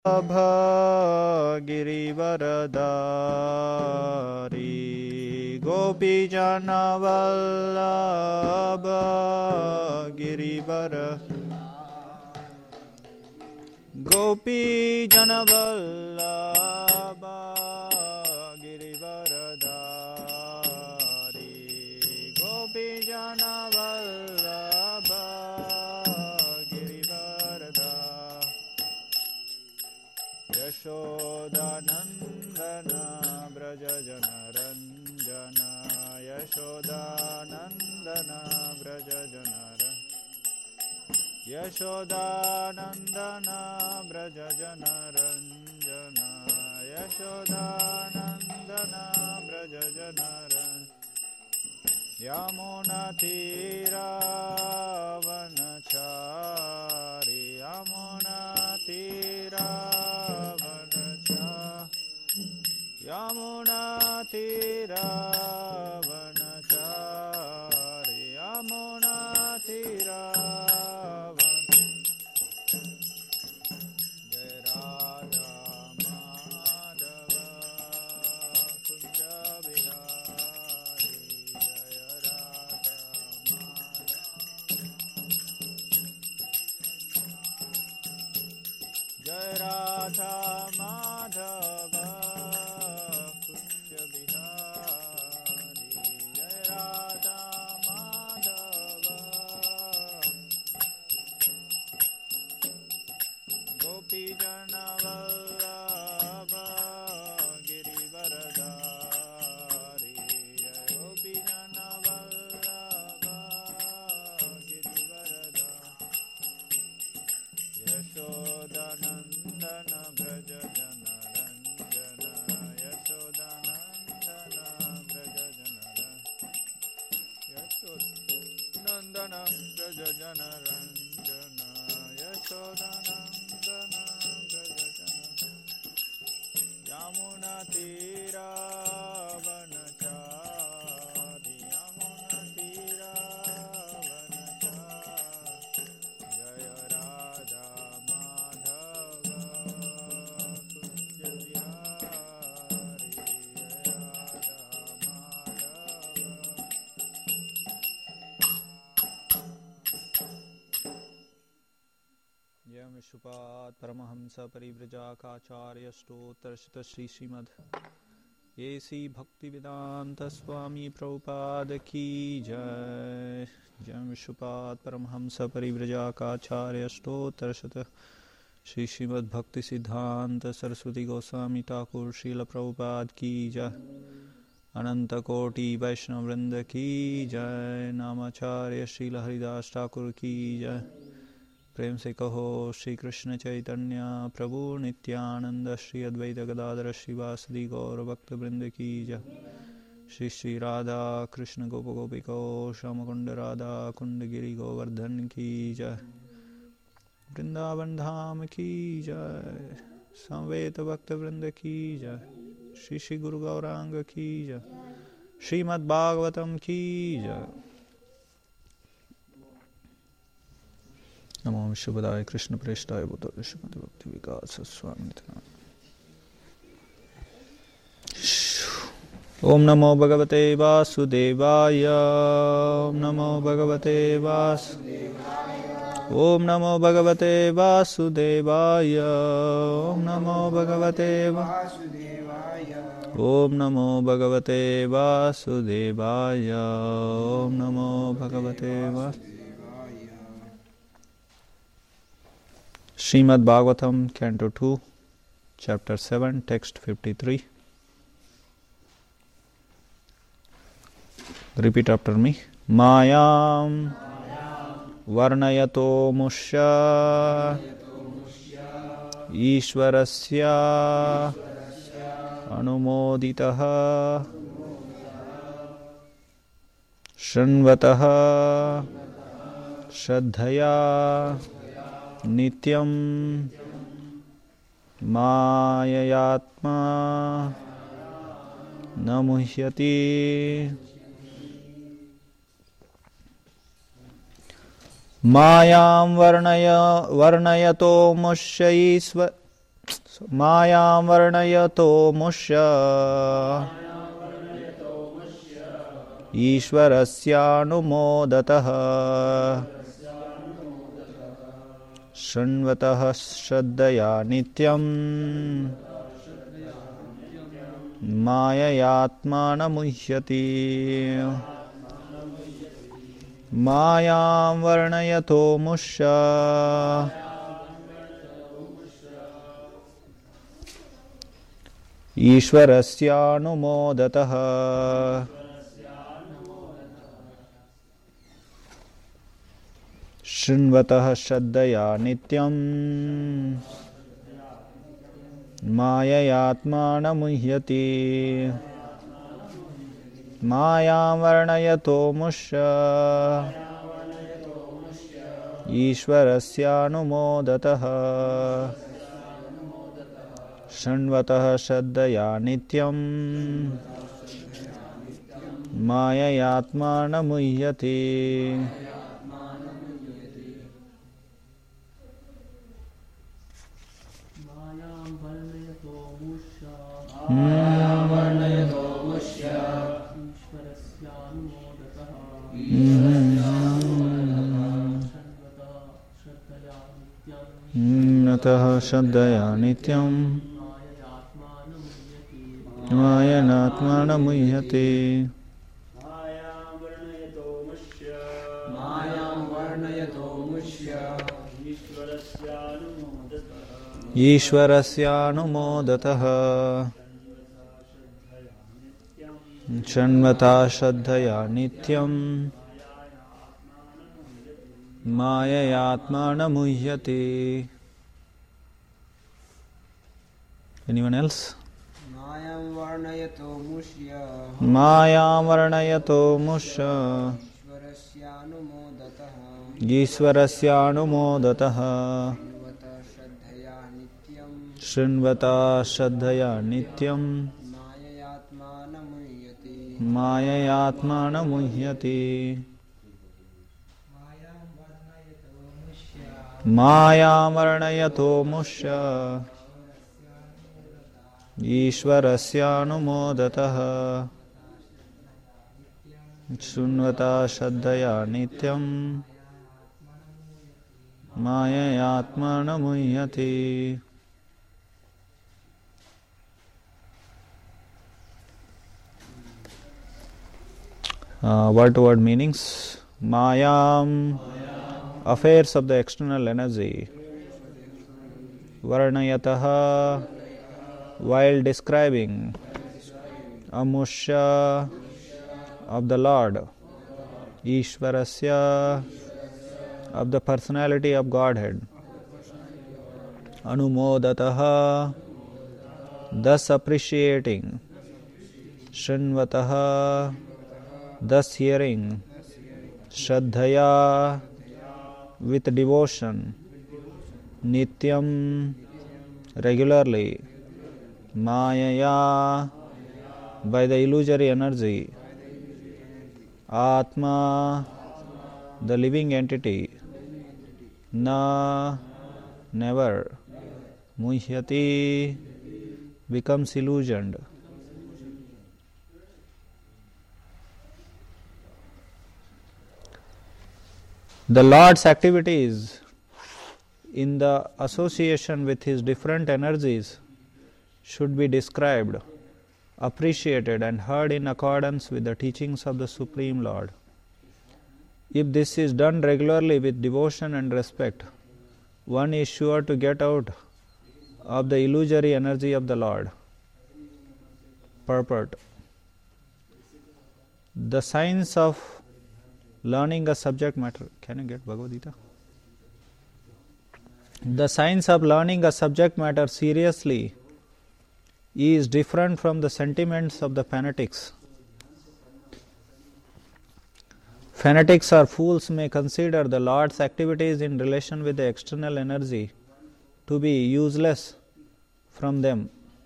गिरिवरदारी गोपीजनवल्लभ गिरिवर गोपीजनवल्लभ गिरिवरदारी गोपीजनवल्लभ यशोदानन्दन व्रज जनरञ्जन यशोदानन्दन व्रज जनरञ्जन यशोदानन्दन व्रज जनरञ्जन यशोदानन्दन व्रज जनरञ्जन यमुनातीरावनचारि यमुनातीरावनचारि यमुनातीरावन जय राधा माधव कुंज बिहारी जय राधा माधव जय राधा माधव गोपीजनवल्लभ गिरिवरदारी गोपीजनवल्लभ गिरिवरदारी यशोदानन्दन व्रज जनरञ्जन यशोदानन्दन व्रज जनरञ्जन यशोदानन्दन व्रज जनरञ्जन यशोदानन्दन यमुनातीरावनचारि यमुनातीरावनचारि जय राधा माधव कुंज बिहारी जय राधा माधव यम विशुपाद परमहंस परिव्रजाकाचार्य स्तोत्रश्त श्री श्रीमद् एसी भक्ति वेदांत स्वामी प्रभुपाद की जय। जय विशुपाद परमहंस परिव्रजाकाचार्य स्तोत्रश्त श्री श्रीमद् भक्ति सिद्धांत सरस्वती गोस्वामी ठाकुर श्रील प्रभुपाद की जय। अनंत कोटि वैष्णव वृंद की जय। नामाचार्य श्रील हरिदास ठाकुर की जय। प्रेम से कहो श्री कृष्ण चैतन्य प्रभु नित्यानंद श्री अद्वैत गदाधर श्रीवासदि गौर भक्त वृंद की जय। श्री श्री राधा कृष्ण गोप गोपिको श्याम कुंड राधा कुंड गिरि गोवर्धन की जय। वृंदावन धाम की जय। समवेत भक्त वृंद की जय। श्री श्री गुरु गौरांग की जय। श्रीमद् भागवतम की जय। नमो विश्वपदाय कृष्ण प्रेष्ठाय भूतले श्रीमद् भक्ति विकास स्वामी नित्यानंद। ओम नमो भगवते वासुदेवाय। ओम नमो भगवते वासुदेवाय। ओम नमो भगवते वासुदेवाय। ओम नमो भगवते वासुदेवाय। ओम नमो भगवते वासुदेवाय। ओम नमो भगवते वासुदेवाय। Srimad Bhagavatam, Canto 2, Chapter 7, Text 53. Repeat after me. Mayam Varnayato Musya Ishwarasya Anumoditaha Shranvataha Shraddhaya Nityam Mayayatma Namuhyati Mayam Varnayato Musya So, Mayam varnayato mushya Ishwarasyanumodataha Shranvataha Shraddhaya Nityam Mayayatmana muhyati Mayam varnayato mushya Ishwarasyanumodataha Shrinvataha Shraddhaya Nityam Mayayatmana muhyati Mayam varnayato mushya Ishwarasyanumodataha Shranvataha Shraddhaya Nityam Mayayatmana muhyati Nataha Shraddhaya Nityam Mayanatmana muhyati Ishwarasyanumodataha Shranvataha Shraddhaya Nityam Mayayatmana muhyati. Anyone else? Mayam varnayato mushya Mayam varnayato mushya Ishwarasyanumodataha Shrinvata Shraddhaya Nityam Mayayatmana muhyati Mayam varnayato mushya Ishwarasyanumodataha Shunvata Shraddhaya Nityam Mayayatmana muhyati. Word-to-word meanings. Mayam, affairs of the external energy. Varnayataha, while describing. Amushya, of the Lord. Ishwarasya, of the personality of Godhead. Anumodataha, thus appreciating. Shrinvataha, thus hearing. Shraddhaya, with devotion. Nityam, regularly. Mayaya, by the illusory energy. Atma, the living entity. Na, never. Muhyati, becomes illusioned. The Lord's activities in the association with His different energies should be described, appreciated and heard in accordance with the teachings of the Supreme Lord. If this is done regularly with devotion and respect, one is sure to get out of the illusory energy of the Lord. Purport. The science of learning a subject matter. Can you get Bhagavad Gita? The science of learning a subject matter seriously is different from the sentiments of the fanatics. Fanatics or fools may consider the Lord's activities in relation with the external energy to be useless for them,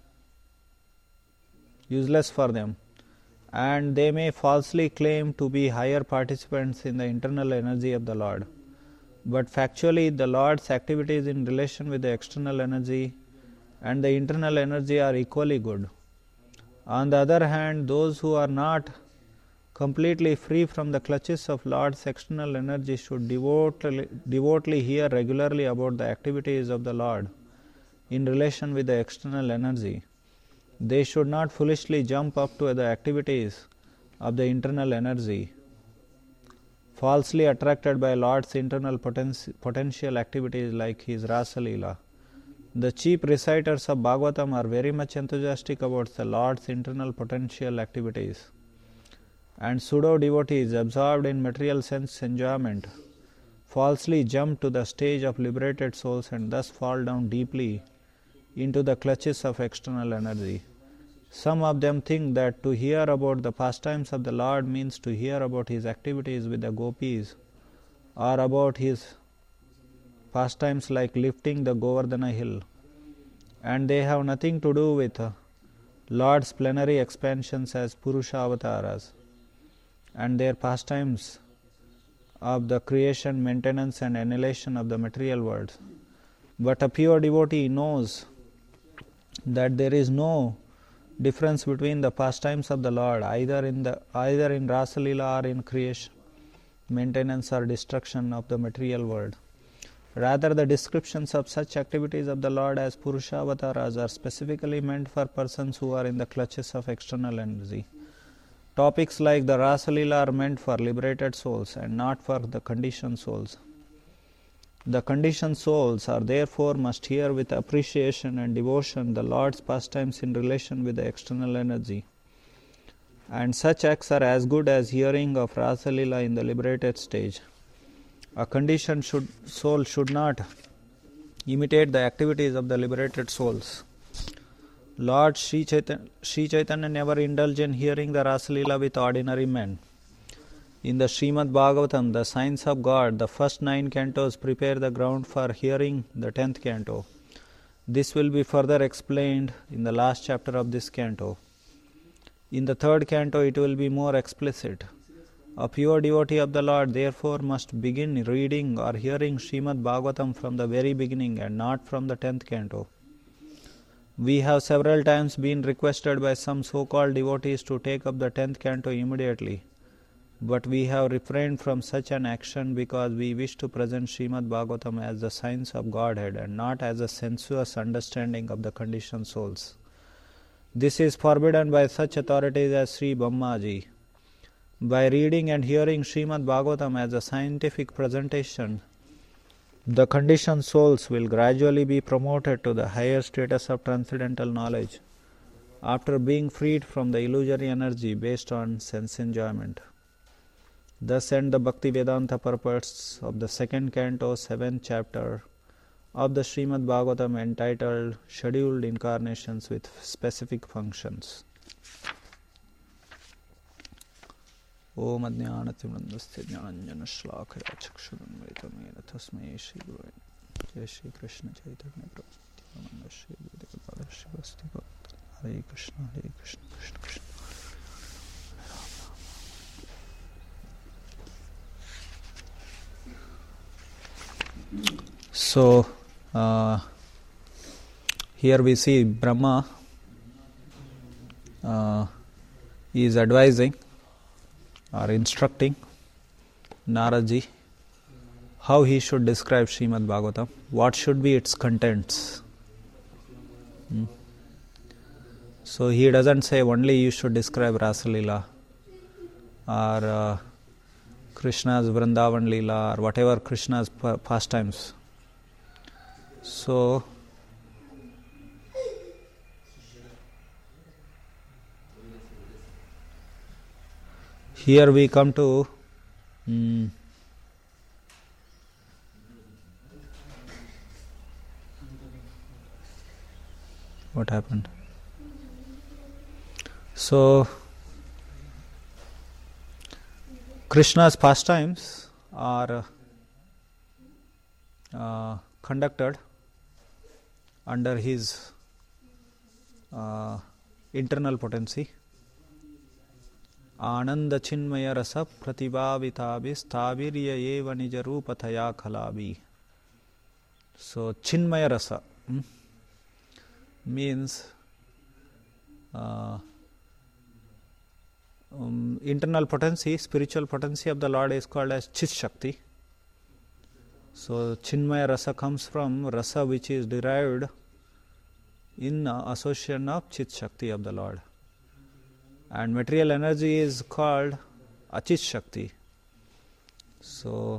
and they may falsely claim to be higher participants in the internal energy of the Lord. But factually, the Lord's activities in relation with the external energy and the internal energy are equally good. On the other hand, those who are not completely free from the clutches of Lord's external energy should devotedly hear regularly about the activities of the Lord in relation with the external energy. They should not foolishly jump up to the activities of the internal energy, falsely attracted by Lord's internal potential activities like his Rasa Leela. The cheap reciters of Bhagavatam are very much enthusiastic about the Lord's internal potential activities, and pseudo-devotees absorbed in material sense enjoyment falsely jump to the stage of liberated souls and thus fall down deeply into the clutches of external energy. Some of them think that to hear about the pastimes of the Lord means to hear about his activities with the gopis, or about his pastimes like lifting the Govardhana hill, and they have nothing to do with Lord's plenary expansions as Purusha avatars and their pastimes of the creation, maintenance and annihilation of the material world. But a pure devotee knows that there is no difference between the pastimes of the Lord either in Rasa Leela or in creation, maintenance or destruction of the material world. Rather, the descriptions of such activities of the Lord as Purusha avatars are specifically meant for persons who are in the clutches of external energy. Topics like the Rasa Leela are meant for liberated souls and not for the conditioned souls. The conditioned souls are therefore must hear with appreciation and devotion the Lord's pastimes in relation with the external energy. And such acts are as good as hearing of Rasa Leela in the liberated stage. A conditioned soul should not imitate the activities of the liberated souls. Lord Sri Chaitanya never indulged in hearing the Rasa Leela with ordinary men. In the Srimad Bhagavatam, the Signs of God, the first 9 cantos prepare the ground for hearing the 10th canto. This will be further explained in the last chapter of this canto. In the 3rd canto, it will be more explicit. A pure devotee of the Lord therefore must begin reading or hearing Srimad Bhagavatam from the very beginning and not from the 10th canto. We have several times been requested by some so-called devotees to take up the 10th canto immediately, but we have refrained from such an action because we wish to present Srimad Bhagavatam as the science of Godhead and not as a sensuous understanding of the conditioned souls. This is forbidden by such authorities as Sri Brahmaji. By reading and hearing Srimad Bhagavatam as a scientific presentation, the conditioned souls will gradually be promoted to the higher status of transcendental knowledge after being freed from the illusory energy based on sense enjoyment. Thus end the Bhakti Vedanta purports of the 2nd canto, 7th chapter of the Srimad Bhagavatam entitled Scheduled Incarnations with Specific Functions. Om Ajnanatimrandasya Jnananjana Shlakaya Chakshurunmritamena Tasmai Shri Gurave Jai Shri Krishna Chaitanya Prabhu Nityananda Shri Advaita Shri Vasudeva Bhakti Hare Krishna Krishna Krishna. So here we see Brahma is advising or instructing Naraji how he should describe Srimad Bhagavatam, what should be its contents. So he doesn't say only you should describe Rasa Leela or Krishna's Vrindavan Leela or whatever Krishna's pastimes. So here we come to what happened. So Krishna's pastimes are conducted under his internal potency. Ananda Chinmaya Rasa Pratibhavitabi Stavirya Eva Nija Rupataya Khalabi. So Chinmaya Rasa. means internal potency, spiritual potency of the Lord is called as Chit Shakti. So Chinmaya Rasa comes from Rasa which is derived in association of Chit Shakti of the Lord. And material energy is called Achit Shakti. So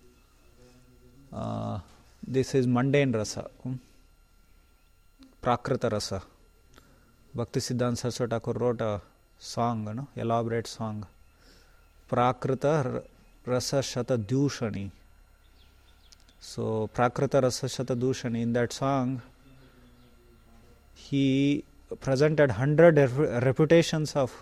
this is mundane Rasa, Prakrita Rasa. Bhaktisiddhanta Saraswati Thakur wrote a song, elaborate song, Prakrita Rasa Shata Dushani. So Prakrita Rasa Shata Dushani, in that song he presented 100 reputations of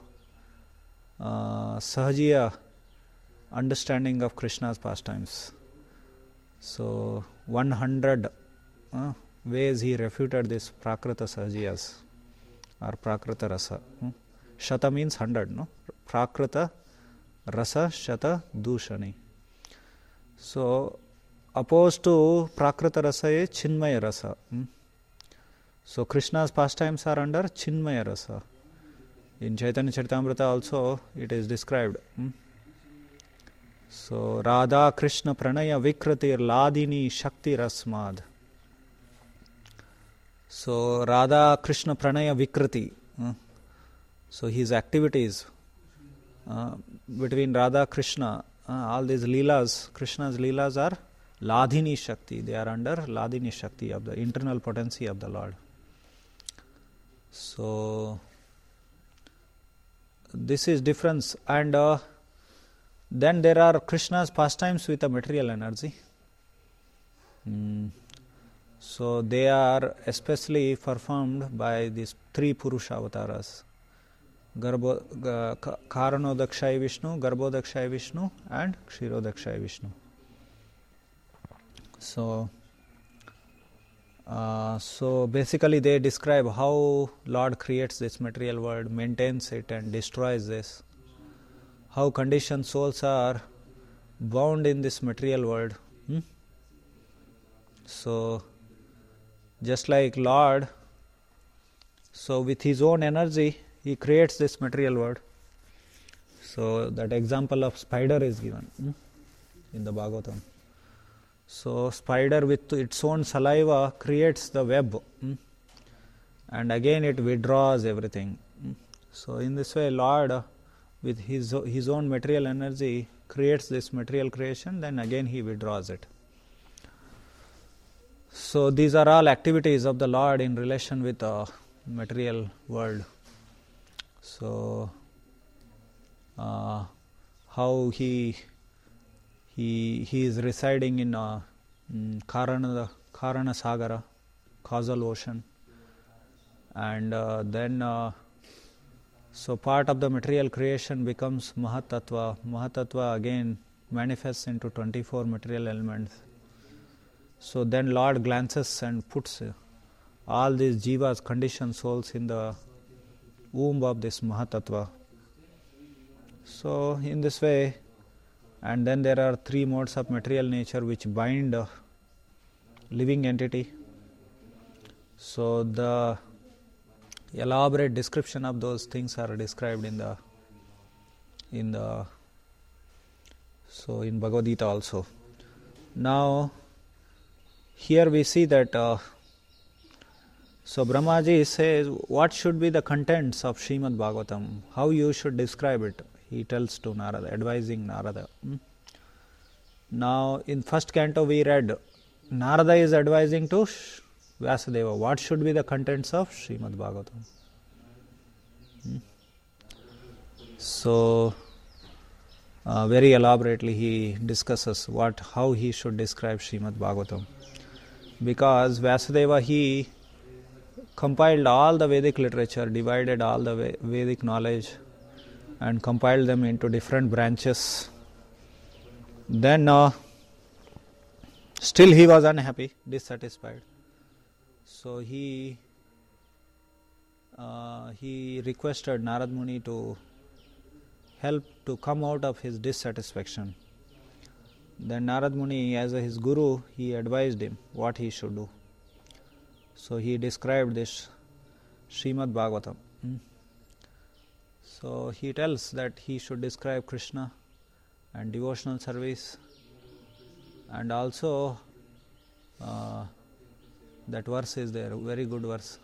Sahajiya understanding of Krishna's pastimes. So 100 ways he refuted this Prakrita Sahajiyas or Prakrita Rasa. Shata means 100, no? Prakrita Rasa Shata Dushani. So opposed to Prakrita Rasa is Chinmaya Rasa. So Krishna's pastimes are under Chinmaya Rasa. In Chaitanya Charitamrita also it is described. So Radha Krishna Pranaya Vikratir Ladini Shakti Rasmad. So Radha Krishna Pranaya Vikrati. So his activities between Radha Krishna, all these Leelas, Krishna's Leelas are Ladini Shakti. They are under Ladini Shakti of the internal potency of the Lord. So this is difference. And then there are Krishna's pastimes with a material energy. So they are especially performed by these three Purusha avatars. Karanodakshaya Vishnu, Garbhodakshaya Vishnu and Kshirodakshaya Vishnu. So basically they describe how Lord creates this material world, maintains it and destroys this. How conditioned souls are bound in this material world. So just like Lord, so with his own energy he creates this material world. So that example of spider is given in the Bhagavatam. So spider with its own saliva creates the web and again it withdraws everything. So in this way Lord with his own material energy creates this material creation, then again he withdraws it. So these are all activities of the Lord in relation with the material world. So how he is residing in Karana Sagara, causal ocean, and then so part of the material creation becomes Mahatattva. Mahatattva again manifests into 24 material elements. So then Lord glances and puts all these jivas, conditioned souls, in the womb of this Mahatattva. So in this way, and then there are three modes of material nature which bind a living entity. So the elaborate description of those things are described in Bhagavad Gita also. Now here we see that so Brahmaji says what should be the contents of Srimad Bhagavatam, how you should describe it. He tells to Narada, advising Narada. Now in first canto we read Narada is advising to Vyasadeva what should be the contents of Srimad Bhagavatam. So very elaborately he discusses how he should describe Srimad Bhagavatam, because Vyasadeva he compiled all the Vedic literature, divided all the Vedic knowledge and compiled them into different branches. Then still he was unhappy, dissatisfied. So he requested Narad Muni to help to come out of his dissatisfaction. Then Narad Muni, as his guru, he advised him what he should do. So he described this Srimad Bhagavatam. So he tells that he should describe Krishna and devotional service, and also that verse is there, very good verse.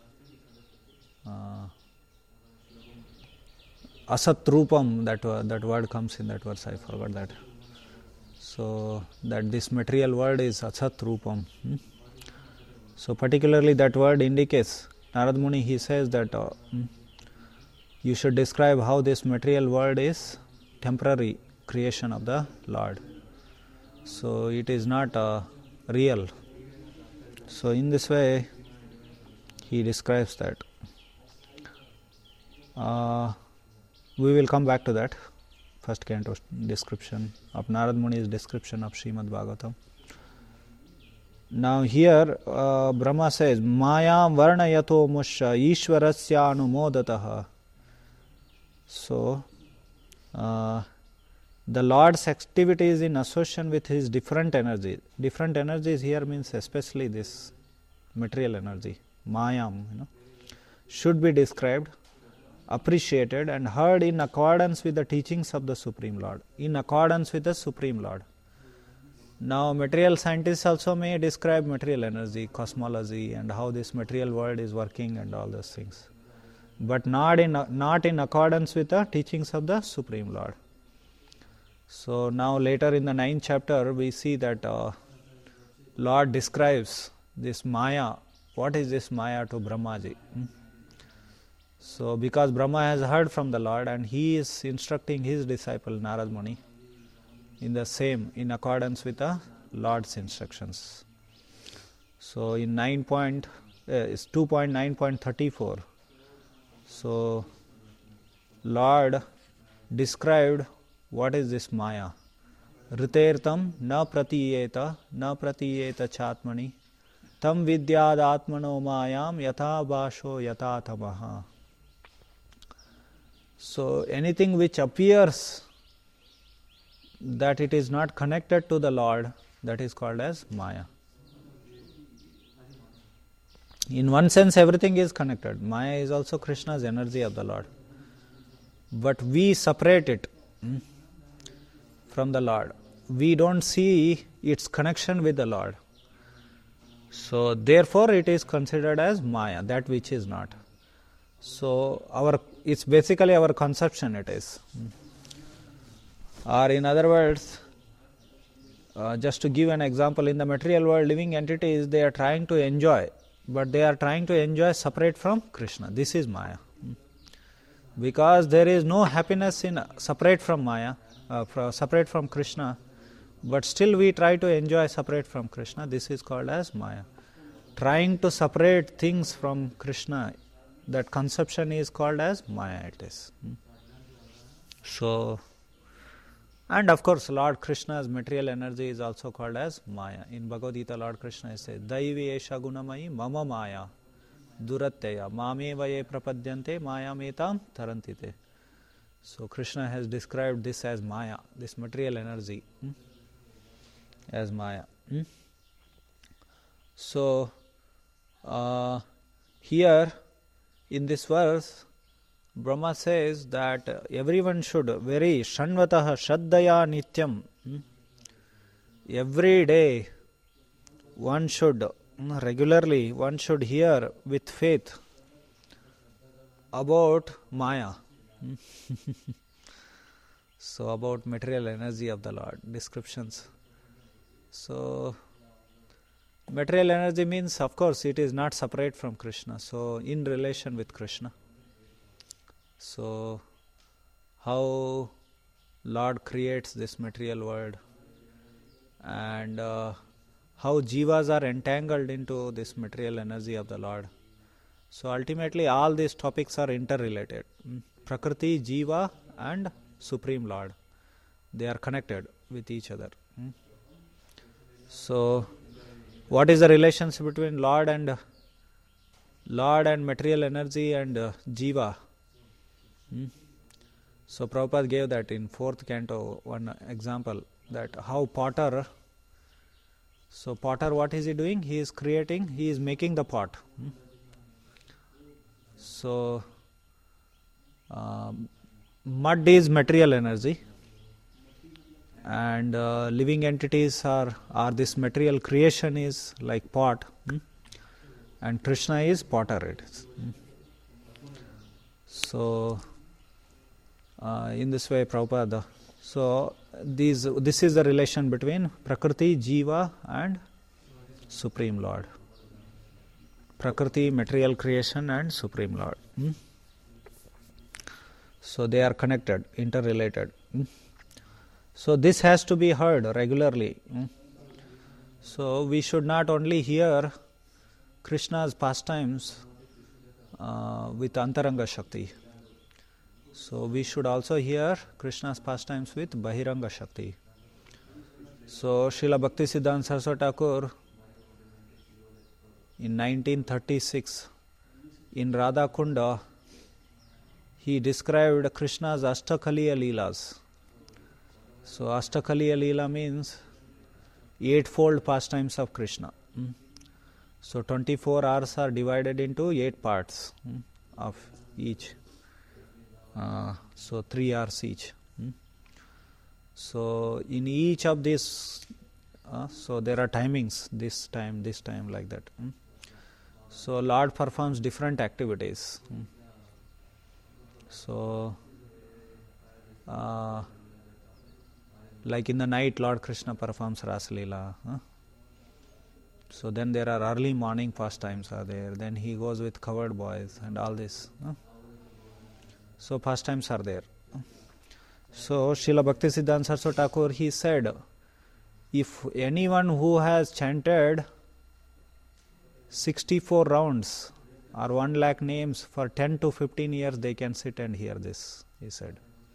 Asat Rupam, that word comes in that verse, I forgot that. So that this material world is Asat Rupam. So particularly that word indicates, Narad Muni, he says that you should describe how this material world is temporary creation of the Lord. So it is not real. So in this way he describes that. We will come back to that. First canto description of Narad Muni's description of Srimad Bhagavatam. Now here Brahma says, Maya varnayato musha ishwarasya anumodataha. So the Lord's activities in association with his different energies. Different energies here means especially this material energy, Mayam, should be described, appreciated and heard in accordance with the teachings of the Supreme Lord. In accordance with the Supreme Lord. Now material scientists also may describe material energy, cosmology and how this material world is working and all those things. But not in accordance with the teachings of the Supreme Lord. So now later in the 9th chapter we see that Lord describes this Maya. What is this Maya to Brahmaji? So because Brahma has heard from the Lord and he is instructing his disciple Narad Muni in in accordance with the Lord's instructions. So in 2.9.34, so Lord described what is this Maya. Ritertam na pratiyeta chatmani tam vidyad atmano mayam yatha basho yatha tamaha. So anything which appears that it is not connected to the Lord, that is called as Maya. In one sense everything is connected. Maya is also Krishna's energy of the Lord. But we separate it from the Lord. We don't see its connection with the Lord. So therefore it is considered as Maya, that which is not. So it's basically our conception it is. Or in other words, just to give an example, in the material world living entities, they are trying to enjoy, but they are trying to enjoy separate from Krishna. This is Maya. Because there is no happiness in separate from Maya, separate from Krishna, but still we try to enjoy separate from Krishna. This is called as Maya. Trying to separate things from Krishna, that conception is called as Maya it is. So, and of course Lord Krishna's material energy is also called as Maya. In Bhagavad Gita Lord Krishna says, Daivi esha gunamayi mama maya duratteya mameva ye prapadyante maya metam tarantite. So Krishna has described this as Maya, this material energy as Maya. So here in this verse Brahma says that everyone should very shanvataha shaddaya nityam. Every day one should regularly hear with faith about Maya. So about material energy of the Lord, descriptions. So material energy means, of course, it is not separate from Krishna. So in relation with Krishna. So how Lord creates this material world and how jivas are entangled into this material energy of the Lord. So ultimately all these topics are interrelated. Prakriti, Jiva and Supreme Lord. They are connected with each other. So what is the relationship between Lord and material energy and Jiva? So Prabhupada gave that in 4th canto one example, that how potter, so potter what is he doing? He is making the pot. So mud is material energy, and living entities are this material creation is like pot, and Krishna is potter. It is. So in this way, Prabhupada. So this is the relation between Prakriti, Jiva, and Supreme Lord. Prakriti, material creation, and Supreme Lord. So they are connected, interrelated. So this has to be heard regularly. So we should not only hear Krishna's pastimes with Antaranga Shakti. So we should also hear Krishna's pastimes with Bahiranga Shakti. So Srila Bhaktisiddhanta Saraswati Thakur in 1936 in Radha Kunda, he described Krishna's Ashtakaliya Leelas. So Ashtakaliya Leela means eightfold pastimes of Krishna. So 24 hours are divided into 8 parts of each. So 3 hours each. So in each of these, so there are timings, this time, like that. So Lord performs different activities. So like in the night, Lord Krishna performs Rasa Leela. So then there are early morning pastimes are there. Then he goes with covered boys and all this. So pastimes are there. So Srila Bhaktisiddhanta Saraswati Thakur, he said, if anyone who has chanted 64 rounds or 1 lakh names for 10 to 15 years, they can sit and hear this, he said.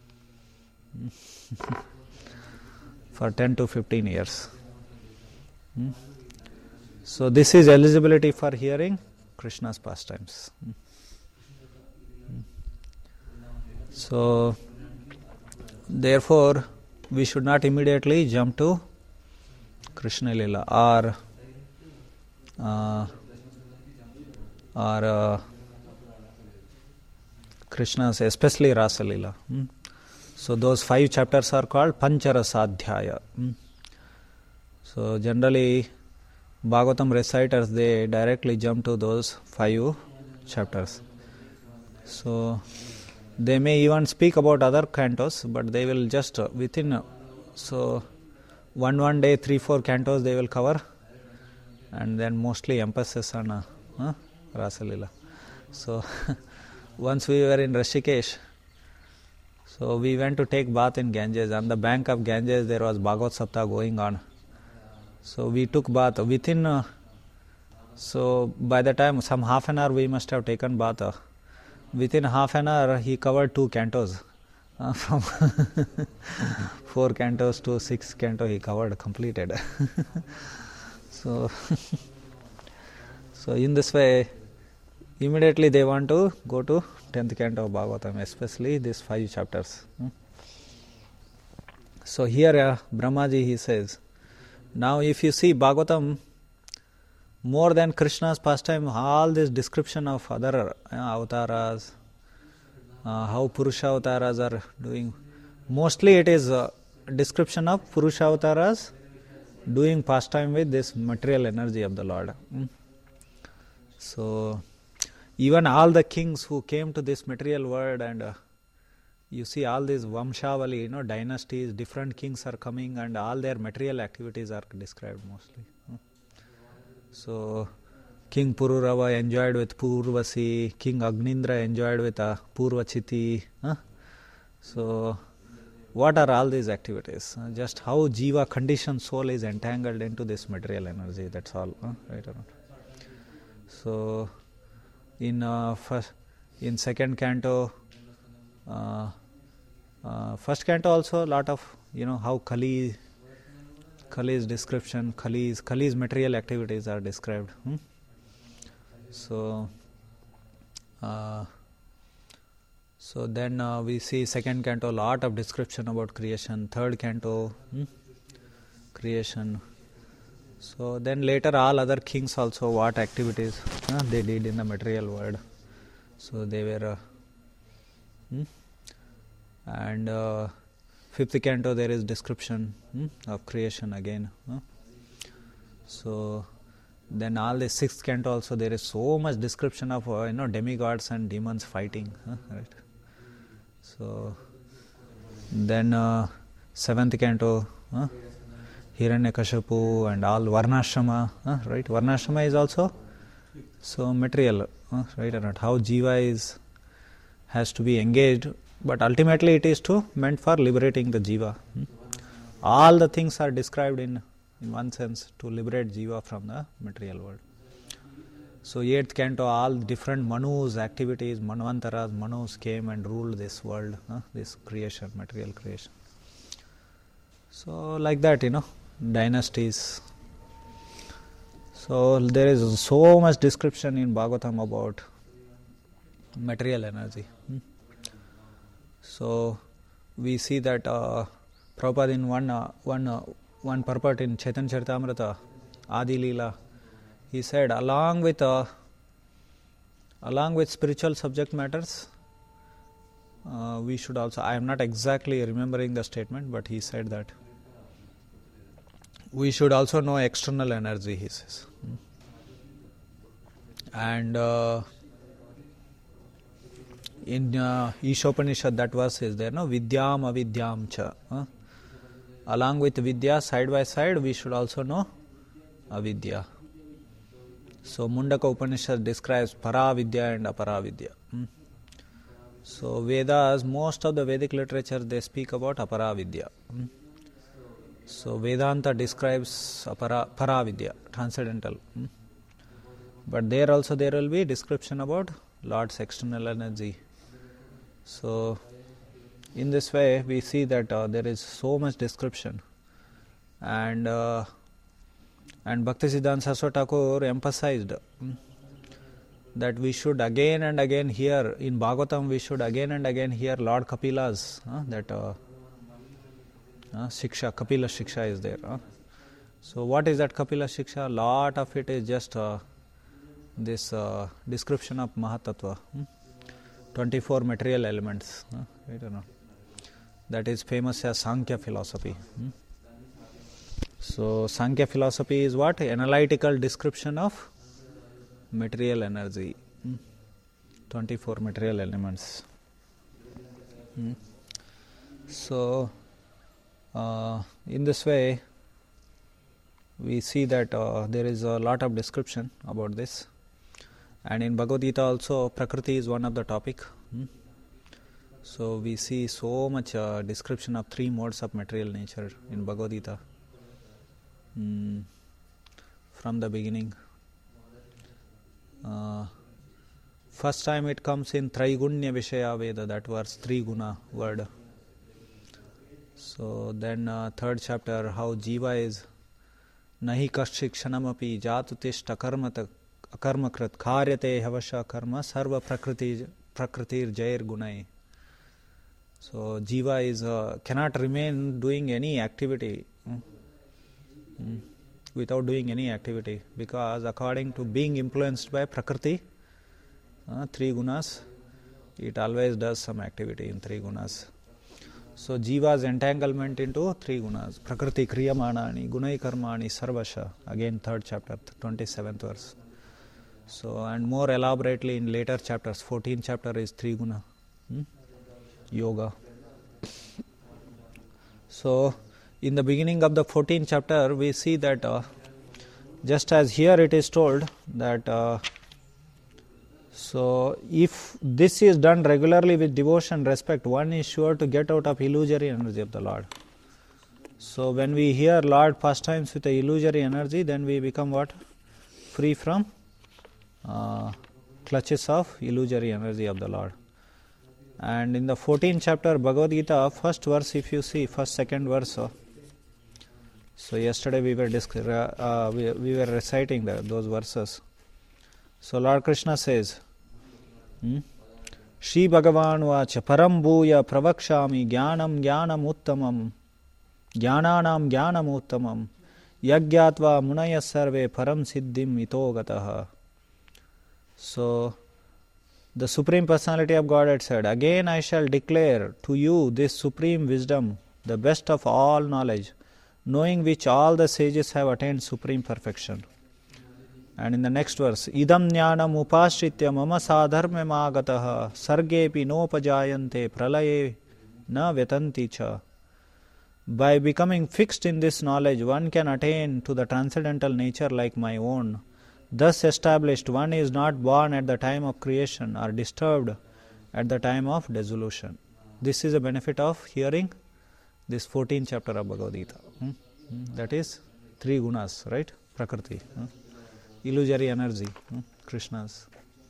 For 10 to 15 years. So this is eligibility for hearing Krishna's pastimes. So therefore we should not immediately jump to Krishna Lila or Krishna's, especially Rasa Lila. So those 5 chapters are called Pancharasadhyaya. So generally Bhagavatam reciters, they directly jump to those 5 chapters. So they may even speak about other cantos, but they will just within, so one day 3-4 cantos they will cover, and then mostly emphasis on Rasa Lila. So once we were in Rishikesh, so we went to take bath in Ganges. On the bank of Ganges there was Bhagavat Saptah going on. So we took bath within, so by the time some half an hour we must have taken bath. Within half an hour he covered 2 cantos. From 4 cantos to 6 cantos he covered, completed. So in this way, immediately they want to go to 10th canto of Bhagavatam, especially these 5 chapters. So here Brahmaji, he says, now if you see Bhagavatam, more than Krishna's pastime, all this description of other avatars, how Purusha avatars are doing, mostly it is a description of Purusha avatars doing pastime with this material energy of the Lord. So even all the kings who came to this material world, and you see all these Vamshavali, dynasties, different kings are coming, and all their material activities are described mostly. So King Pururava enjoyed with Purvasi, King Agnindra enjoyed with Purvachiti. So what are all these activities? Just how Jiva, conditioned soul, is entangled into this material energy, that's all. Right or not? So in second canto, first canto also a lot of, how Kali's description, Kali's material activities are described. So then we see second canto, lot of description about creation. Third canto, creation. So then later all other kings also, what activities they did in the material world. So they were and fifth canto there is description of creation again. So then all the sixth canto also there is so much description of demigods and demons fighting, right? So then seventh canto, Hiranyakashipu and all Varnashrama, right? Varnashrama is also so material, right or not? How Jiva has to be engaged, but ultimately it is meant for liberating the Jiva. All the things are described in one sense to liberate Jiva from the material world. So 8th canto, all different Manus activities, Manvantaras, Manus came and ruled this world, this creation, material creation. So like that, dynasties. So there is so much description in Bhagavatam about material energy. So we see that Prabhupada in one purport in Chaitanya Charitamrita, Adi Leela, he said along with spiritual subject matters, we should also, I am not exactly remembering the statement, but he said that we should also know external energy, he says. And in Ishopanishad, that verse is there, Vidyam avidyam cha. Along with Vidya, side by side, we should also know avidya. So Mundaka Upanishad describes Paravidya and Aparavidya. So Vedas, most of the Vedic literature, they speak about Aparavidya. So Vedanta describes Paravidya, transcendental. But there also there will be description about Lord's external energy. So in this way we see that there is so much description, and Bhaktisiddhanta Saraswati Thakur emphasized that we should again and again hear in Bhagavatam, we should again and again hear Lord Kapila's Shiksha, Kapila Shiksha is there. So what is that Kapila Shiksha? Lot of it is just this description of Mahatattva, 24 material elements, right or not? That is famous as Sankhya philosophy. So Sankhya philosophy is what? Analytical description of material energy, 24 material elements. So in this way we see that there is a lot of description about this, and in Bhagavad Gita also Prakriti is one of the topic. So we see so much description of 3 modes of material nature in Bhagavad Gita from the beginning. First time it comes in Traigunya Vishaya Veda, that was Triguna word. So then 3rd chapter, how Jiva is Nahi Kashik Shanamapi Jatutishta Akarmakrit Karyate Havasha Karma Sarva Prakriti Jair Gunai. So Jiva is cannot remain doing any activity without doing any activity, because according to being influenced by Prakriti, 3 gunas, it always does some activity in 3 gunas. So Jiva's entanglement into 3 gunas, Prakriti Kriyamanani, Gunai Karmani Sarvasha, again 3rd chapter, 27th verse. So and more elaborately in later chapters, 14th chapter is 3 guna, yoga. So in the beginning of the 14th chapter we see that just as here it is told that so if this is done regularly with devotion, respect, one is sure to get out of illusory energy of the Lord. So when we hear Lord pastimes with the illusory energy, then we become what? Free from clutches of illusory energy of the Lord. And in the 14th chapter Bhagavad Gita, first verse, if you see, first, second verse. So yesterday we were reciting those verses. So Lord Krishna says, Shri Bhagavan Vacha Param Bhuya Pravakshami Jnanam Jnanam Uttamam Jnananam Jnanam Uttamam Yagyatva Munaya Sarve Param Siddhim Ito Gataha. So The Supreme Personality of Godhead said, "Again I shall declare to you this supreme wisdom, the best of all knowledge, knowing which all the sages have attained supreme perfection." And in the next verse, "Idam jnanam upashritya mama sadharmam agataha sargepi nopajayante pralaye na vyatanti cha." By becoming fixed in this knowledge, one can attain to the transcendental nature like my own. Thus established, one is not born at the time of creation or disturbed at the time of dissolution. This is a benefit of hearing this 14th chapter of Bhagavad Gita. That is 3 gunas, right? Prakriti, illusory energy, Krishna's.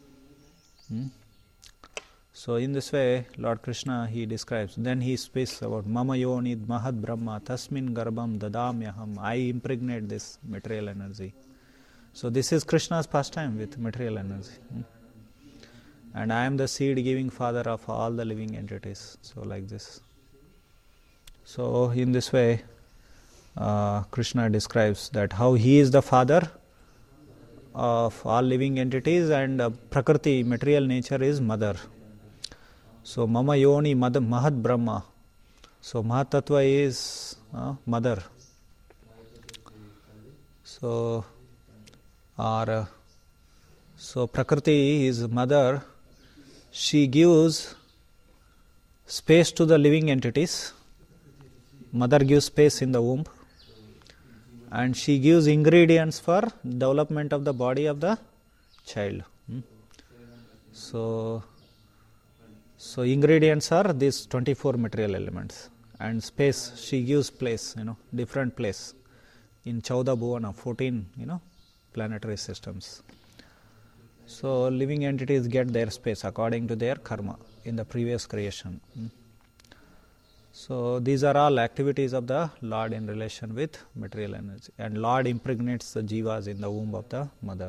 So in this way, Lord Krishna, he describes, then he speaks about Mama Yonid Mahad Brahma Tasmin Garbham Dadamyaham. I impregnate this material energy. So this is Krishna's pastime with material energy. And I am the seed-giving father of all the living entities. So like this. So in this way, Krishna describes that how he is the father of all living entities and Prakriti, material nature, is mother. So Mama Yoni Mahad Brahma. So Mahat Tattva is mother. So Prakriti is mother. She gives space to the living entities. Mother gives space in the womb. And she gives ingredients for development of the body of the child. So ingredients are these 24 material elements. And space, she gives place, different place. In Chauda Bhuvana, 14, planetary systems. So living entities get their space according to their karma in the previous creation. So these are all activities of the Lord in relation with material energy. And Lord impregnates the jivas in the womb of the mother.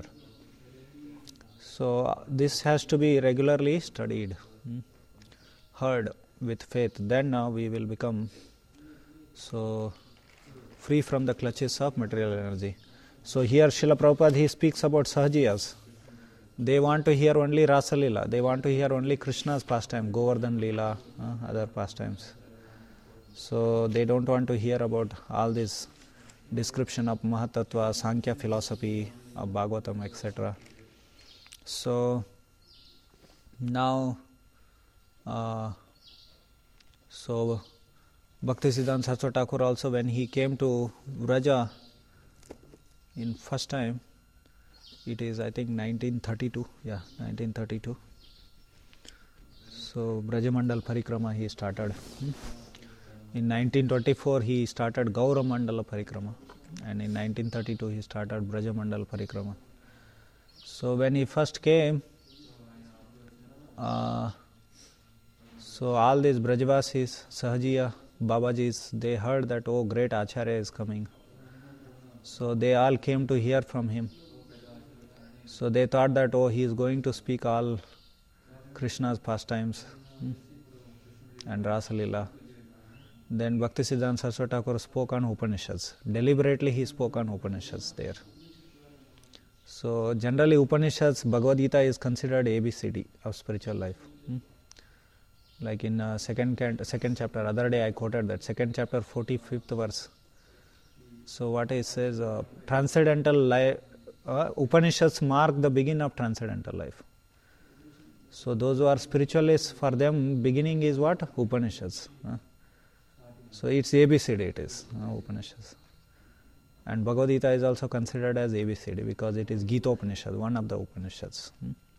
So this has to be regularly studied, heard with faith. Then now we will become so free from the clutches of material energy. So here Srila Prabhupada, he speaks about Sahajiyas. They want to hear only Rasa Leela. They want to hear only Krishna's pastime, Govardhan Leela, other pastimes. So they don't want to hear about all this description of Mahatattva, Sankhya philosophy, of Bhagavatam, etc. So now, Bhaktisiddhanta Saraswati Thakur also, when he came to Vraja in first time, it is I think 1932, 1932. So Brajamandal Parikrama he started. In 1924 he started Gaura Mandala Parikrama, and in 1932 he started Brajamandal Parikrama. So when he first came, so all these Brajavasis, Sahajiya, Babajis, they heard that, oh, great Acharya is coming. So they all came to hear from him. So they thought that, oh, he is going to speak all Krishna's pastimes and Rasa Leela. Then Bhaktisiddhanta Saraswati Thakur spoke on Upanishads. Deliberately he spoke on Upanishads there. So generally Upanishads, Bhagavad Gita is considered ABCD of spiritual life. Like in second chapter, other day I quoted that, second chapter, 45th verse. So what it says, transcendental life, Upanishads mark the beginning of transcendental life. So those who are spiritualists, for them beginning is what? Upanishads. So it's ABCD, it is, Upanishads. And Bhagavad Gita is also considered as ABCD because it is Gita Upanishad, one of the Upanishads.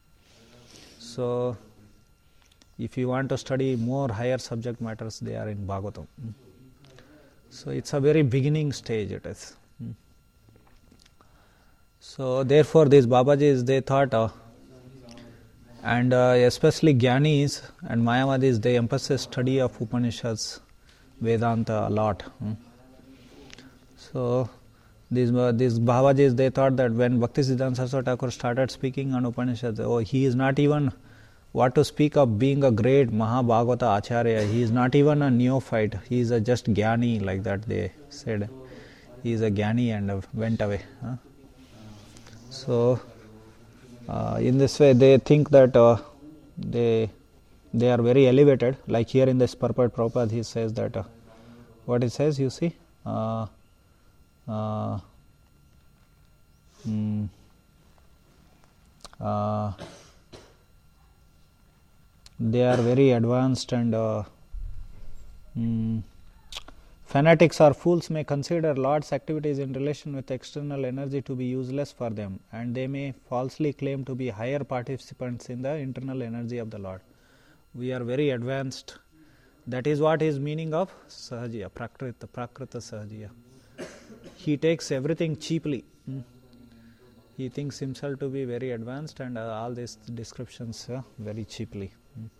So if you want to study more higher subject matters, they are in Bhagavatam. So it's a very beginning stage, it is. So therefore these Babajis, they thought, and especially Jnanis and Mayavadis, they emphasize study of Upanishads, Vedanta a lot. So these Babajis, they thought that when Bhaktisiddhanta Saraswati Thakur started speaking on Upanishads, oh, he is not even what to speak of being a great Mahabhagavata Acharya. He is not even a neophyte. He is a just Jnani, like that they said. He is a Jnani and went away. So in this way they think that they are very elevated. Like here in this Purport Prabhupada, he says that what he says, you see, they are very advanced, and fanatics or fools may consider Lord's activities in relation with external energy to be useless for them, and they may falsely claim to be higher participants in the internal energy of the Lord. We are very advanced. That is what is meaning of Sahajiya, Prakrita Sahajiya. He takes everything cheaply. He thinks himself to be very advanced, and all these descriptions very cheaply.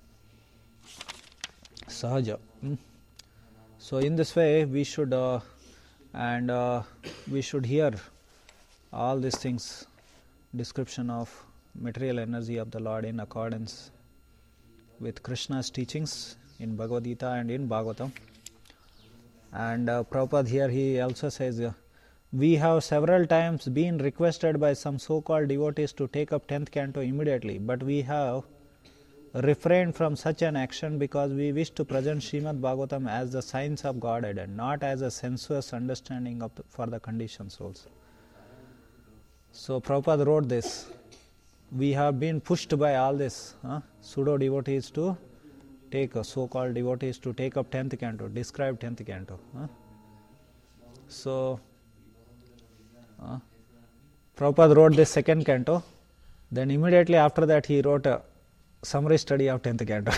Sahaja. So in this way we should we should hear all these things, description of material energy of the Lord in accordance with Krishna's teachings in Bhagavad Gita and in Bhagavatam. And Prabhupada here, he also says, we have several times been requested by some so-called devotees to take up 10th canto immediately, but we have refrained from such an action because we wish to present Srimad Bhagavatam as the science of Godhead and not as a sensuous understanding of for the conditioned souls. So Prabhupada wrote this. We have been pushed by all this pseudo devotees to take so-called devotees to take up 10th canto, describe 10th canto. So Prabhupada wrote this second canto. Then immediately after that he wrote a summary study of 10th canto.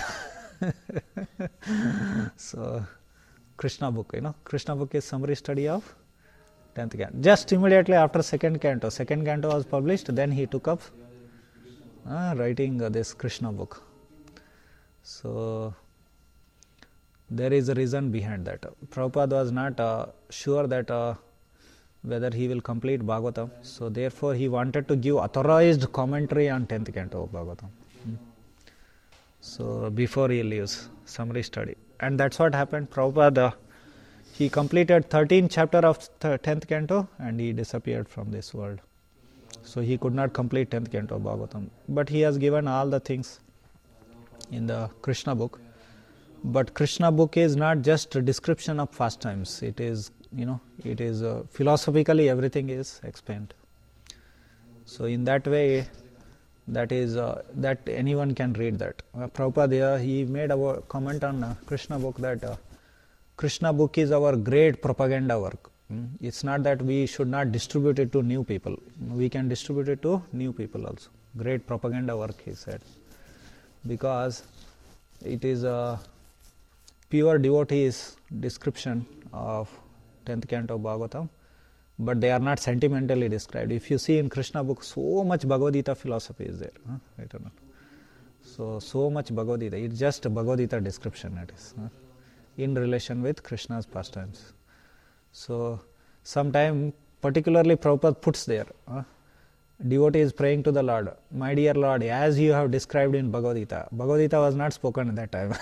So Krishna book, Krishna book is summary study of 10th canto. Just immediately after second canto was published, then he took up writing this Krishna book. So there is a reason behind that. Prabhupada was not sure that whether he will complete Bhagavatam, so therefore he wanted to give authorized commentary on 10th canto of Bhagavatam. So before he leaves, summary study. And that's what happened. Prabhupada, he completed 13th chapter of 10th canto and he disappeared from this world. So he could not complete 10th canto of Bhagavatam. But he has given all the things in the Krishna book. But Krishna book is not just a description of pastimes. It is, it is philosophically everything is explained. So in that way, that is that anyone can read that. Prabhupada, he made a comment on Krishna book that Krishna book is our great propaganda work. It's not that we should not distribute it to new people. We can distribute it to new people also. Great propaganda work, he said. Because it is a pure devotee's description of 10th canto of Bhagavatam, but they are not sentimentally described. If you see in Krishna book, so much Bhagavad Gita philosophy is there. Right or not? So much Bhagavad Gita. It's just a Bhagavad Gita description, it is, in relation with Krishna's pastimes. So sometime particularly Prabhupada puts there, devotee is praying to the Lord, my dear Lord, as you have described in Bhagavad Gita. Bhagavad Gita was not spoken at that time.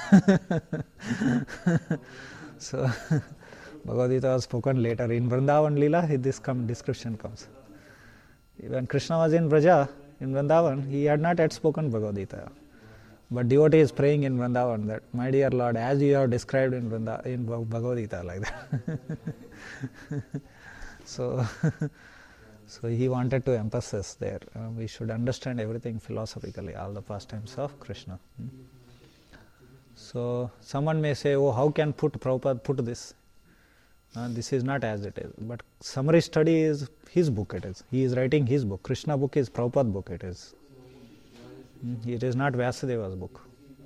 So Bhagavad Gita was spoken later. In Vrindavan Leela, this description comes. When Krishna was in Vraja, in Vrindavan, he had not yet spoken Bhagavad Gita. But devotee is praying in Vrindavan that, my dear Lord, as you have described in Bhagavad Gita, like that. So he wanted to emphasize there. We should understand everything philosophically, all the pastimes of Krishna. So someone may say, oh, how can Prabhupada put this? This is not as it is. But summary study is his book, it is. He is writing his book. Krishna book is Prabhupada book, it is. It is not Vyasadeva's book.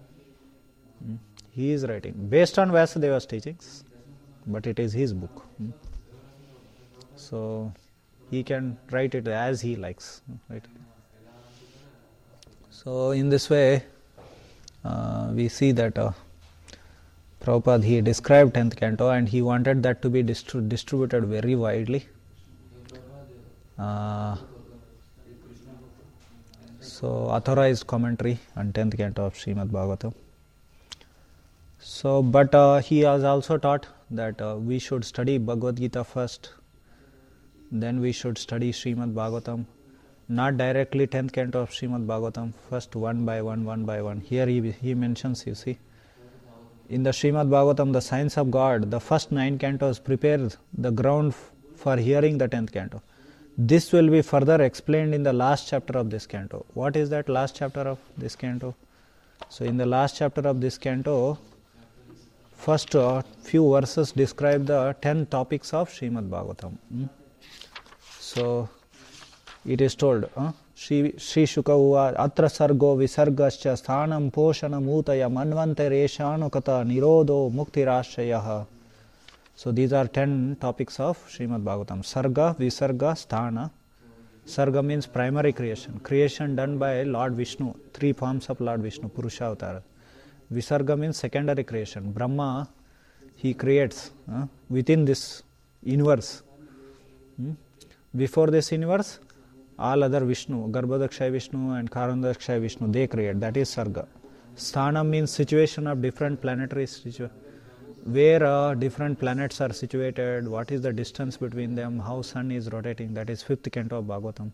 He is writing based on Vyasadeva's teachings, but it is his book. So he can write it as he likes. Right? So in this way, we see that Prabhupada, he described 10th canto and he wanted that to be distributed very widely. So authorized commentary on 10th canto of Srimad Bhagavatam. So, but he has also taught that we should study Bhagavad Gita first, then we should study Srimad Bhagavatam. not directly 10th canto of Srimad Bhagavatam, first one by one. Here he mentions, you see, in the Srimad Bhagavatam, the Science of God, the first 9 cantos prepare the ground for hearing the 10th canto. This will be further explained in the last chapter of this canto. What is that last chapter of this canto? So in the last chapter of this canto, first few verses describe the 10 topics of Srimad Bhagavatam. So it is told, Shri Shuka uva atra sargo visargascha sthanam poshanam utaya manvantareshanu nirodho muktirashayah. So these are 10 topics of Srimad Bhagavatam. Sarga, Visarga, Sthana. Sarga means primary creation. Creation done by Lord Vishnu. 3 forms of Lord Vishnu, Purusha Avatar. Visarga means secondary creation. Brahma, he creates within this universe. Before this universe, all other Vishnu, Garbhodakshaya Vishnu and Karandakshaya Vishnu, they create. That is Sarga. Sthana means situation of different planetary situations. Where different planets are situated, what is the distance between them, how sun is rotating, that is 5th canto of Bhagavatam.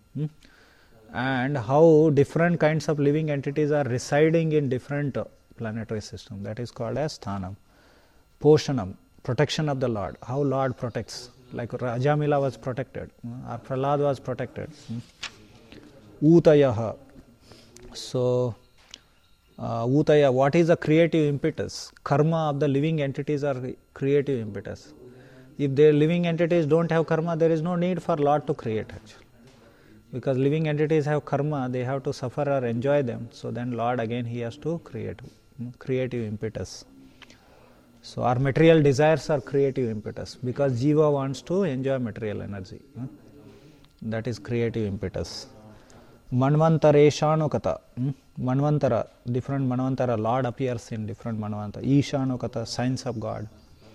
And how different kinds of living entities are residing in different planetary systems, that is called as Sthanam. Poshanam, protection of the Lord, how Lord protects, like Rajamila was protected, or Prahlad was protected. Utayaha, so Utaya, what is the creative impetus? Karma of the living entities are creative impetus. If the living entities don't have karma, there is no need for Lord to create actually. Because living entities have karma, they have to suffer or enjoy them. So then Lord again he has to create creative impetus. So our material desires are creative impetus because Jiva wants to enjoy material energy. That is creative impetus. Manvantareshanu Manvantara, different Manvantara, Lord appears in different Manvantara. Ishanukata, signs of God.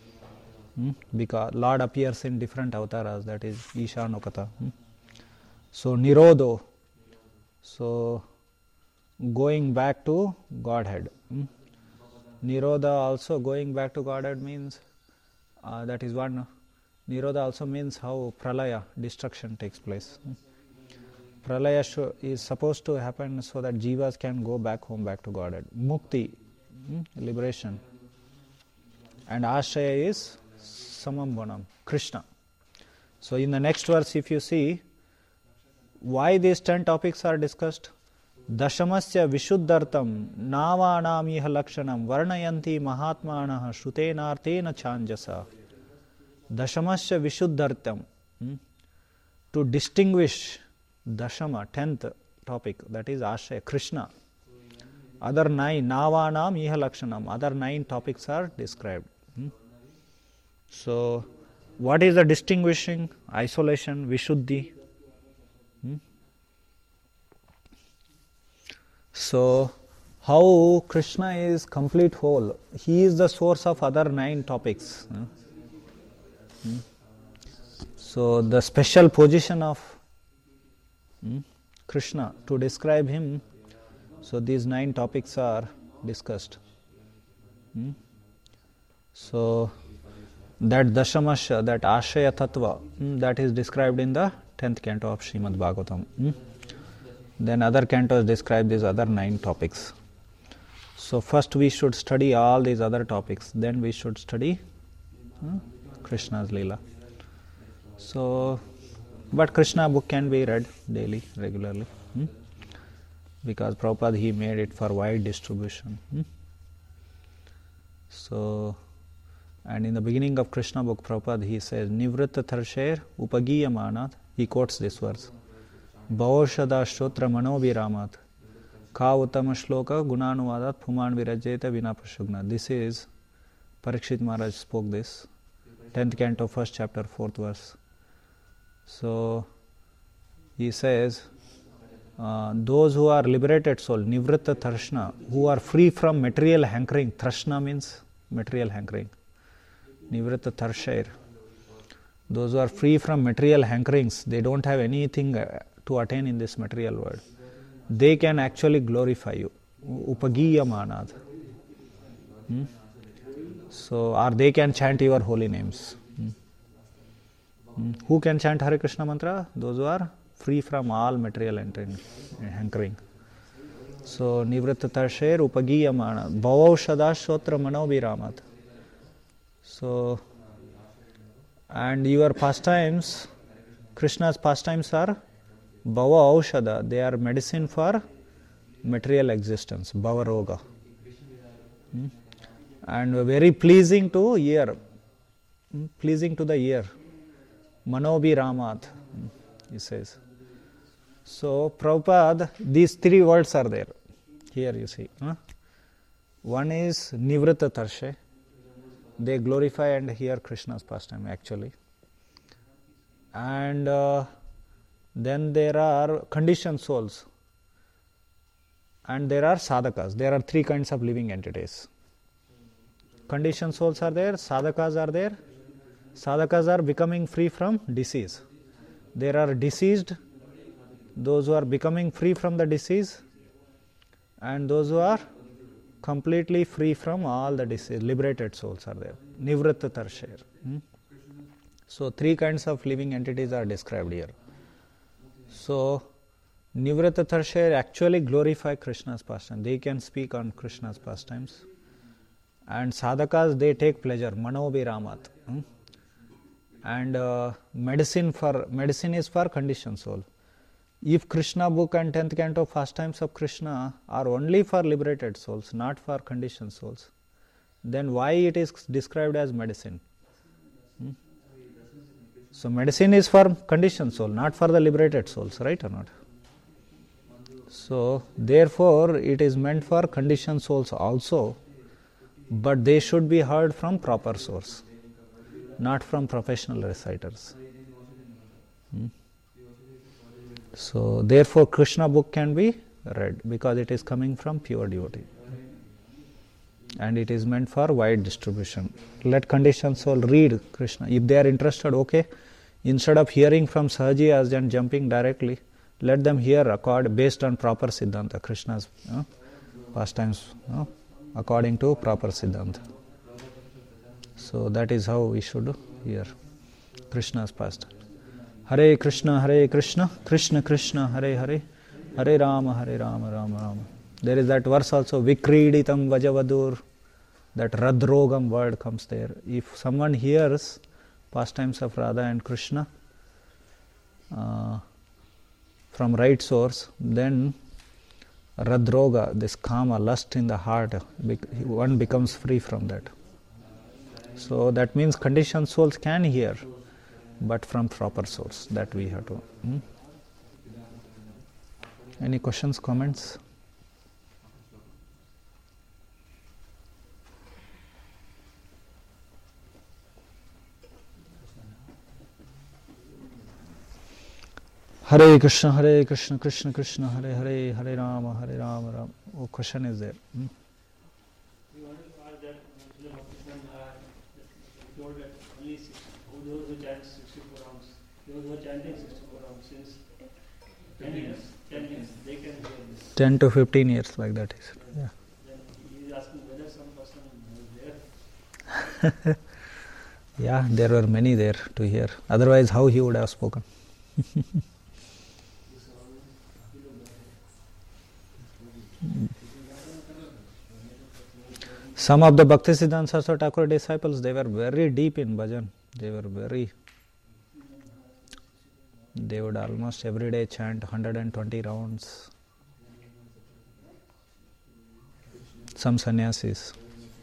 Because Lord appears in different avatars, that is Ishanukata. So Nirodho, so going back to Godhead. Nirodha also going back to Godhead means, that is one. Nirodha also means how Pralaya, destruction takes place. Pralaya is supposed to happen so that jivas can go back home, back to Godhead. Mukti, liberation. And Ashaya is Samambhanam, Krishna. So in the next verse, if you see, why these 10 topics are discussed? Dashamasya Vishuddhartam Navanam Iha Lakshanam Varnayanti Mahatmanah Shrutenartena Chanjasa. Dashamasya Vishuddhartam, to distinguish Dashama, 10th topic, that is Ashaya, Krishna. Other 9, Navanam Iha Lakshanam, other 9 topics are described. So, what is the distinguishing? Isolation, Vishuddhi. So, how Krishna is complete whole? He is the source of other 9 topics. So, the special position of Krishna, to describe him, so these 9 topics are discussed. So that Dashamasya, that Ashaya Tattva, that is described in the 10th canto of Srimad Bhagavatam. Then other cantos describe these other 9 topics. So first we should study all these other topics, then we should study Krishna's Leela. So, but Krishna book can be read daily, regularly, because Prabhupada he made it for wide distribution. So, and in the beginning of Krishna book, Prabhupada he says, Nivritta Tharsher Upagiyamanat, he quotes this verse, Bhavoshada Shrotra Manobhiramat, Ka Uttama Shloka Gunanuvadat Puman Virajeta Vinapashugna. This is, Parikshit Maharaj spoke this, 10th canto, 1st chapter, 4th verse. So, he says, those who are liberated soul, Nivritta Tharshna, who are free from material hankering, Tharshna means material hankering, Nivritta Tharshair, those who are free from material hankerings, they don't have anything to attain in this material world, they can actually glorify you, Upagiyamanad. So, or they can chant your holy names. Who can chant Hare Krishna mantra? Those who are free from all material hankering. So, Nivritta Tarsher Upagiyamana, Bhavaushada Shotra Manobiramat. So, and your pastimes, Krishna's pastimes are Bhava Aushada, they are medicine for material existence, Bhava Roga. And very pleasing to ear, pleasing to the ear. Manobi Ramat, he says. So, Prabhupada, these three words are there. Here you see. One is Nivritta Tarshe. They glorify and hear Krishna's pastime actually. And then there are conditioned souls. And there are sadhakas. There are three kinds of living entities. Conditioned souls are there, sadhakas are there. Sadhakas are becoming free from disease. There are diseased, those who are becoming free from the disease, and those who are completely free from all the disease. Liberated souls are there. Nivritta Tarsher. So, three kinds of living entities are described here. So, Nivritta Tarsher actually glorify Krishna's pastime. They can speak on Krishna's pastimes. And sadhakas, they take pleasure. Manobi Ramat. And medicine is for conditioned soul. If Krishna book and 10th canto pastimes of Krishna are only for liberated souls, not for conditioned souls, then why it is described as medicine? So medicine is for conditioned soul, not for the liberated souls, right or not? So therefore it is meant for conditioned souls also, but they should be heard from proper source, not from professional reciters. So therefore Krishna book can be read because it is coming from pure devotee. And it is meant for wide distribution. Let conditioned soul read Krishna. If they are interested, okay, instead of hearing from Sahajiyas and jumping directly, let them hear based on proper Siddhanta, Krishna's pastimes, according to proper Siddhanta. So that is how we should hear Krishna's pastime. Hare Krishna, Krishna Krishna, Hare Hare, Hare Rama, Rama Rama. There is that verse also, Vikriditam Vajavadur, that Radrogam word comes there. If someone hears pastimes of Radha and Krishna from right source, then Radroga, this kama, lust in the heart, one becomes free from that. So that means conditioned souls can hear, but from proper source, that we have to. Any questions, comments? Hare Krishna, Krishna Krishna, Hare Hare, Hare Rama, Rama. Oh, question is there. We wanted to ask that Muslim official told that only those who chant 64 rounds, those who are chanting 64 rounds since 10 years, they can hear this. 10 to 15 years, like that is. Yeah. Then he is asking whether some person was there. Yeah, there were many there to hear. Otherwise, how he would have spoken? Some of the Bhaktisiddhanta Saraswati Thakur disciples, they were very deep in bhajan. They would almost every day chant 120 rounds. Some sannyasis.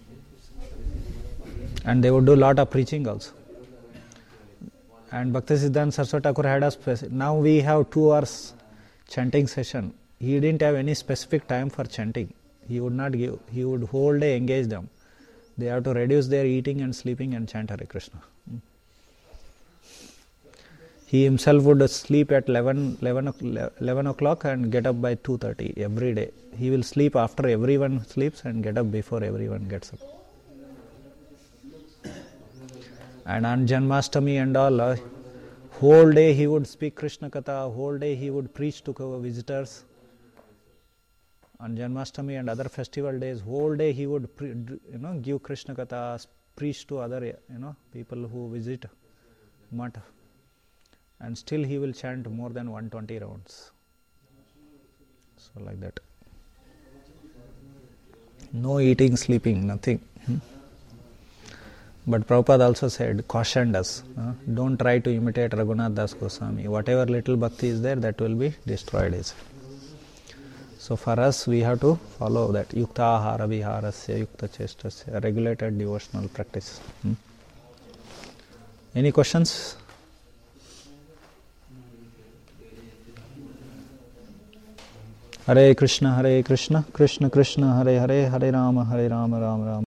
And they would do a lot of preaching also. And Bhaktisiddhanta Saraswati Thakur had a now we have 2 hours chanting session. He didn't have any specific time for chanting. He would not give. He would whole day engage them. They have to reduce their eating and sleeping and chant Hare Krishna. He himself would sleep at 11 o'clock and get up by 2:30 every day. He will sleep after everyone sleeps and get up before everyone gets up. And on Janmashtami and all, whole day he would speak Krishna Katha, whole day he would preach to visitors. On Janmashtami and other festival days, whole day he would give Krishna Katha, preach to other people who visit Mata. and still he will chant more than 120 rounds. So like that. No eating, sleeping, nothing. But Prabhupada also said, cautioned us, don't try to imitate Raghunath Das Goswami. Whatever little bhakti is there, that will be destroyed. So for us, we have to follow that yukta ahara viharasya yukta chestasya, regulated devotional practice. Any questions? Hare Krishna, Krishna Krishna, Hare Hare, Hare Rama, Rama Rama.